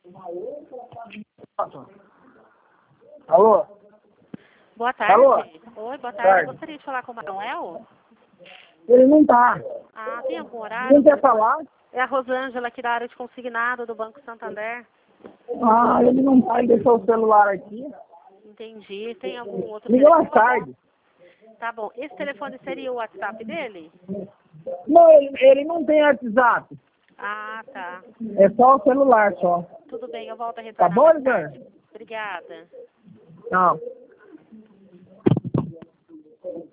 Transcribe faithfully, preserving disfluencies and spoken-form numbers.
Alô? Boa tarde. Alô? Oi, boa tarde. Tarde. Gostaria de falar com o Manuel? Ele não tá. Ah, tem algum horário? Quem quer falar? É a Rosângela aqui da área de consignado do Banco Santander. Ah, ele não tá, ele deixou o celular aqui. Entendi. Tem algum outro Liga mais telefone? tarde. Tá bom. Esse telefone seria o WhatsApp dele? Não, ele, ele não tem WhatsApp. Ah, tá. É só o celular, só. Tudo bem, eu volto a Tá retornar bom, mais Lisandro? tarde. Obrigada. Tchau.